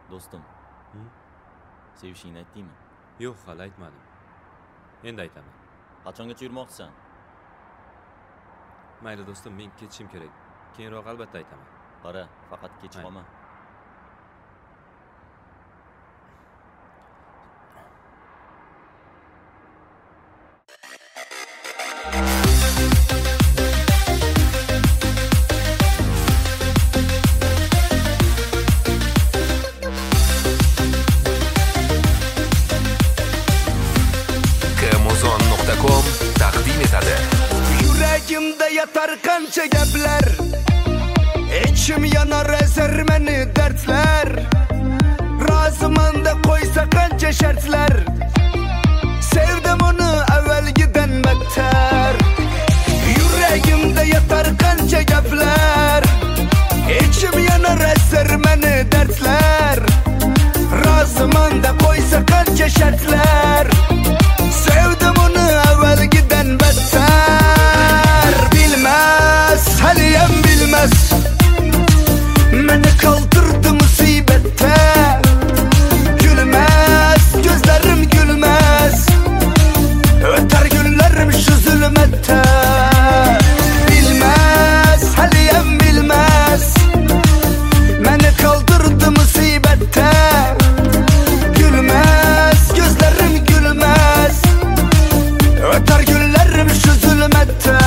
Do'stim. Sevishingni aytdingmi? Yo'q, hali aytmadim. Endi aytaman. Qachongacha yurmoqchisan? Mayli do'stim, men ketishim kerak. Keyinroq albatta aytaman. Qara, faqat kech qolma. Kmozon.com taqdim etadi. Yuragimda yatar qancha gaplar, ichim yanar ezar meni dardlar. Roziman-da qo'ysa qancha shartlar, sevdim uni avvalgidan battar. Yuragimda yatar qancha gaplar, ichim yanar ezar meni dardlar. Roziman-da qo'ysa qancha shartlar, sevdim uni avvalgidan battar. Bilmas, haliyam bilmas, meni qoldirdi musibatda. Gulmas, ko'zlarim gulmas, o'tar kunlarim shu zulmatda. Bilmas, haliyam bilmas, meni qoldirdi musibatda. Gulmas, ko'zlarim gulmas, o'tar kunlarim shu zulmatda.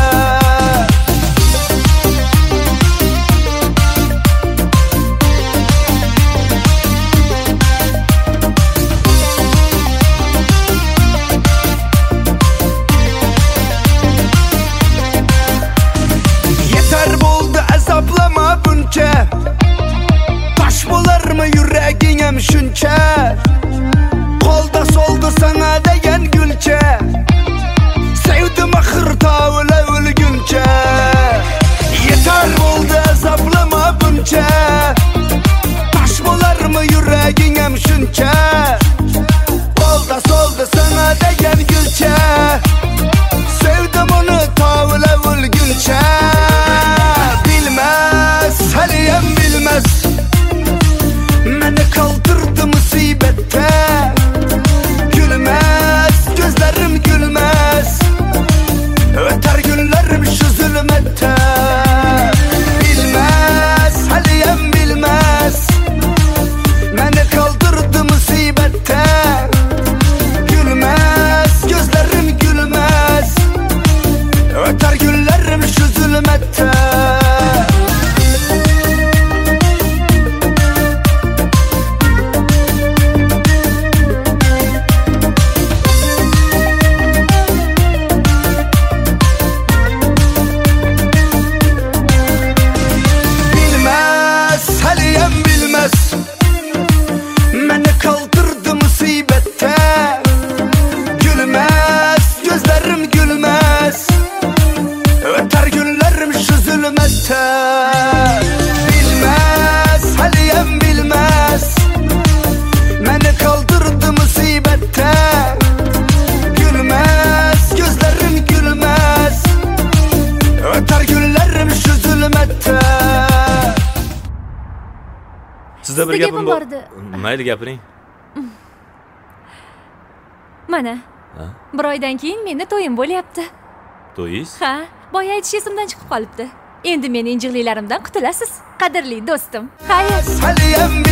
Yetar bo'ldi azoblama buncha, tosh bo'larmi yuraging ham shuncha. Qolda soldi sana degan gulcha, sevdim axir tovila o'lguncha. Yetar bo'ldi azoblama buncha, tosh bo'larmi yuraging ham shuncha. Qolda soldi sana degan gulcha, sevdim uni tovila o'lguncha. Bilmas, haliyam bilmas, meni qoldirdi musibatda. Gulmas, ko'zlarim gulmas, o'tar kunlarim shu zulmatda. Bilmas, haliyam bilmas, meni qoldirdi musibatda. Gulmas, ko'zlarim gulmas, o'tar kunlarim shu zulmatda. Bilmas, haliyam bilmas, meni qoldirdi musibatda. Gulmas, ko'zlarim gulmas, o'tar kunlarim shu zulmatda. Bilmas, haliyam bilmas, meni qoldirdi musibatda. Gulmas, ko'zlarim gulmas, o'tar kunlarim shu zulmatda. Sizda bir Sizda gapim gapim bor. bordi. Mayli gapiring. Mana, Ha? bir oydan keyin meni to'yim bo'lyapti. To'yingiz? Ha, boya aytish esimdan chiqib qolibdi. Endi meni injiqliklarimdan qutulasiz, qadrli do'stim. Xayr. Haliyam